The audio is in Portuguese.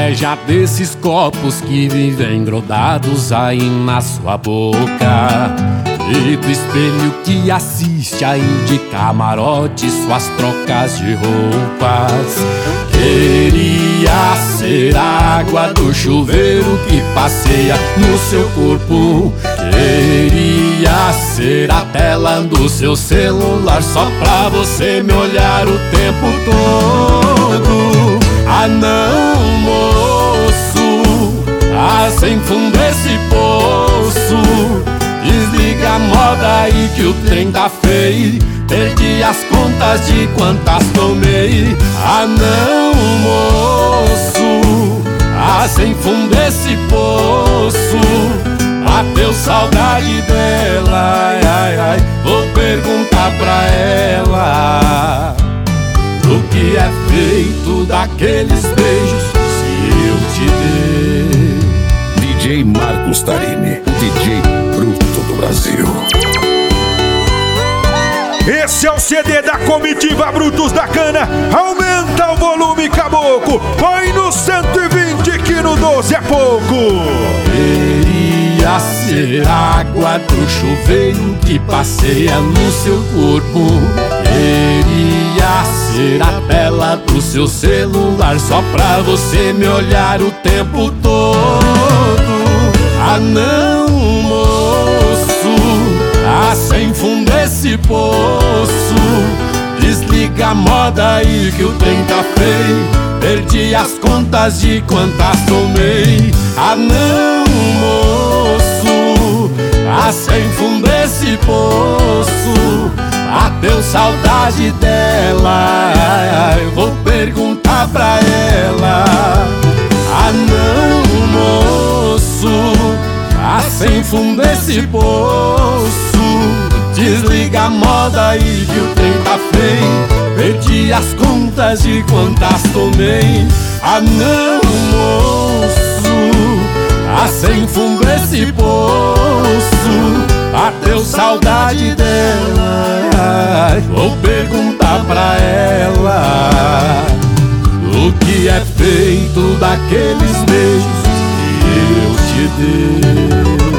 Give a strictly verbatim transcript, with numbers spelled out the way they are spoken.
inveja desses copos que vivem grudados aí na sua boca, e do espelho que assiste aí de camarote suas trocas de roupas. Queria ser a água do chuveiro que passeia no seu corpo. Queria ser a tela do seu celular só pra você me olhar o tempo todo. Ah não, moço, ah, sem fundo esse poço. Desliga a moda aí que o trem tá feio. Perdi as contas de quantas tomei. Ah não, moço, ah, sem fundo esse poço. Bateu saudade dela, ai, ai, ai. Vou perguntar pra ela o que é feito daqueles beijos se eu te der. D J Marcos Tarini, D J Bruto do Brasil. Esse é o C D da comitiva Brutos da Cana. Aumenta o volume, caboclo. Põe no cento e vinte que no doze é pouco. Queria ser a água do chuveiro que passeia no seu corpo. Queria ser a tela do seu celular só pra você me olhar o tempo todo. Ah não, moço, ah, sem fundo esse poço. Desliga a moda aí que o trem tá feio. Perdi as contas de quantas tomei. Ah não, moço, ah, sem fundo esse poço. Bateu saudade dela, ai, ai, vou perguntar pra ela. Ah não, moço, ah, sem fundo esse poço. Desliga a moda aí que o trem tá feio. Perdi as contas de quantas tomei. Ah não, moço, ah, sem fundo esse poço. Bateu saudade dela, vou perguntar pra ela o que é feito daqueles beijos que eu te dei.